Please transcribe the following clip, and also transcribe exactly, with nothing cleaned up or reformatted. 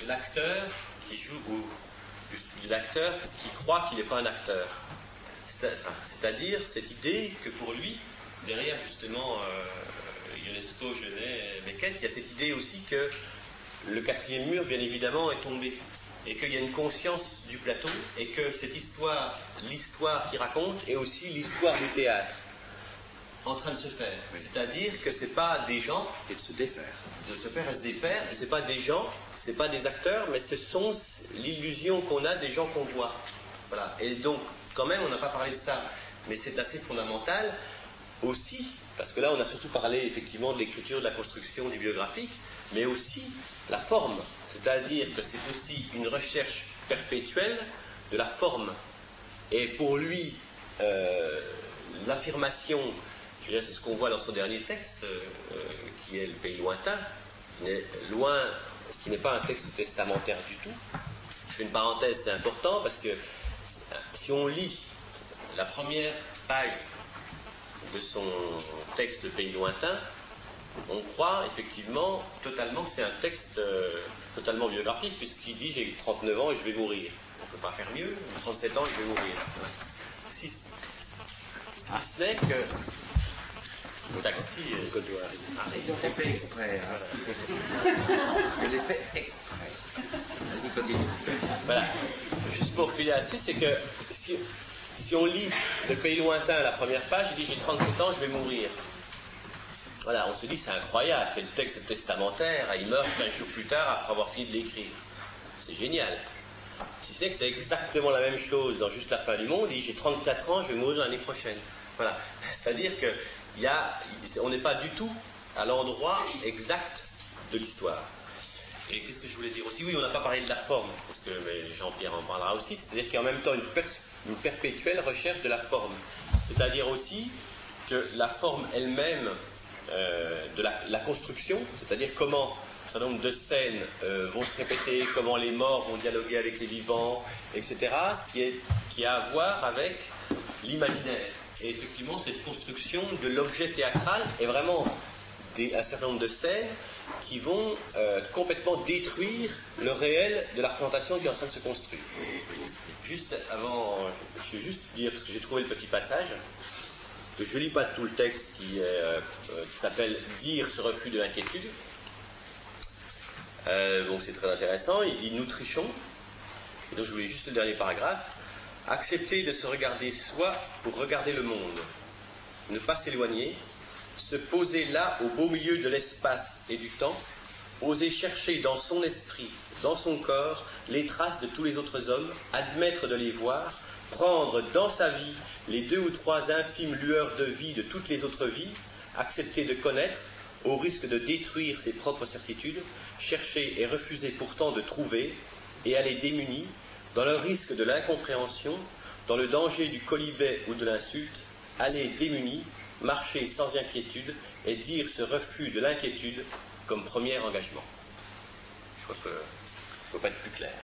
de l'acteur qui joue, ou de l'acteur qui croit qu'il n'est pas un acteur. C'est-à-dire cette idée que pour lui, derrière justement euh, Ionesco, Genet, Beckett, il y a cette idée aussi que le quatrième mur, bien évidemment, est tombé. Et qu'il y a une conscience du plateau, et que cette histoire, l'histoire qu'il raconte, est aussi l'histoire du théâtre, en train de se faire. Oui. C'est-à-dire que ce n'est pas des gens... Et de se défaire. De se faire et se défaire, et ce n'est pas des gens, ce n'est pas des acteurs, mais ce sont l'illusion qu'on a des gens qu'on voit. Voilà. Et donc, quand même, on n'a pas parlé de ça, mais c'est assez fondamental aussi, parce que là, on a surtout parlé effectivement de l'écriture, de la construction, du biographique, mais aussi la forme. C'est-à-dire que c'est aussi une recherche perpétuelle de la forme. Et pour lui, euh, l'affirmation, je veux dire, c'est ce qu'on voit dans son dernier texte, euh, qui est Le Pays lointain, qui n'est loin, ce qui n'est pas un texte testamentaire du tout. Je fais une parenthèse, c'est important, parce que si on lit la première page de son texte Le Pays lointain, on croit effectivement totalement que c'est un texte euh, totalement biographique, puisqu'il dit j'ai trente-neuf ans et je vais mourir. On ne peut pas faire mieux, trente-sept ans et je vais mourir. Si, si ah. ce n'est que le taxi euh, je l'ai fait exprès. Hein. Je l'ai fait exprès. Vas-y, continue. Voilà. Juste pour filer là-dessus, c'est que si, si on lit Le Pays lointain à la première page, il dit j'ai trente-sept ans, je vais mourir. Voilà, on se dit c'est incroyable, quel texte testamentaire, il meurt quinze jours plus tard après avoir fini de l'écrire. C'est génial. Si ce n'est que c'est exactement la même chose dans Juste la fin du monde, il dit j'ai trente-quatre ans, je vais mourir l'année prochaine. Voilà, c'est-à-dire qu'on n'est pas du tout à l'endroit exact de l'histoire. Et qu'est-ce que je voulais dire aussi? Oui, on n'a pas parlé de la forme, parce que Jean-Pierre en parlera aussi, c'est-à-dire qu'il y a en même temps une, une perpétuelle recherche de la forme. C'est-à-dire aussi que la forme elle-même, Euh, de la, la construction, c'est-à-dire comment un certain nombre de scènes euh, vont se répéter, comment les morts vont dialoguer avec les vivants, et cetera, ce qui, est, qui a à voir avec l'imaginaire. Et effectivement, cette construction de l'objet théâtral est vraiment des, un certain nombre de scènes qui vont euh, complètement détruire le réel de la représentation qui est en train de se construire. Juste avant, je vais juste dire, parce que j'ai trouvé le petit passage, je ne lis pas tout le texte qui, euh, qui s'appelle « Dire ce refus de l'inquiétude euh, ». Donc c'est très intéressant. Il dit « Nous trichons ». Et donc je voulais juste le dernier paragraphe. « Accepter de se regarder soi pour regarder le monde. Ne pas s'éloigner. Se poser là au beau milieu de l'espace et du temps. Oser chercher dans son esprit, dans son corps, les traces de tous les autres hommes. Admettre de les voir. Prendre dans sa vie les deux ou trois infimes lueurs de vie de toutes les autres vies, accepter de connaître, au risque de détruire ses propres certitudes, chercher et refuser pourtant de trouver, et aller démuni, dans le risque de l'incompréhension, dans le danger du quolibet ou de l'insulte, aller démuni, marcher sans inquiétude, et dire ce refus de l'inquiétude comme premier engagement. Je crois que je ne peux pas être plus clair.